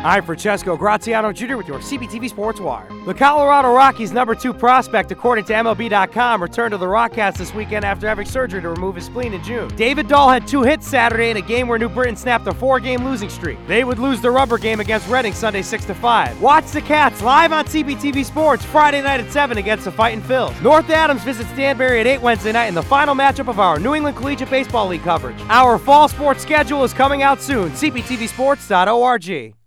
I'm Francesco Graziano Jr. with your CBTV Sports Wire. The Colorado Rockies' number 2 prospect, according to MLB.com, returned to the Rockettes this weekend after having surgery to remove his spleen in June. David Dahl had 2 hits Saturday in a game where New Britain snapped a 4-game losing streak. They would lose the rubber game against Reading Sunday 6-5. Watch the Cats live on CBTV Sports Friday night at 7 against the Fightin' Phils. North Adams visits Danbury at 8 Wednesday night in the final matchup of our New England Collegiate Baseball League coverage. Our fall sports schedule is coming out soon. CBTVsports.org.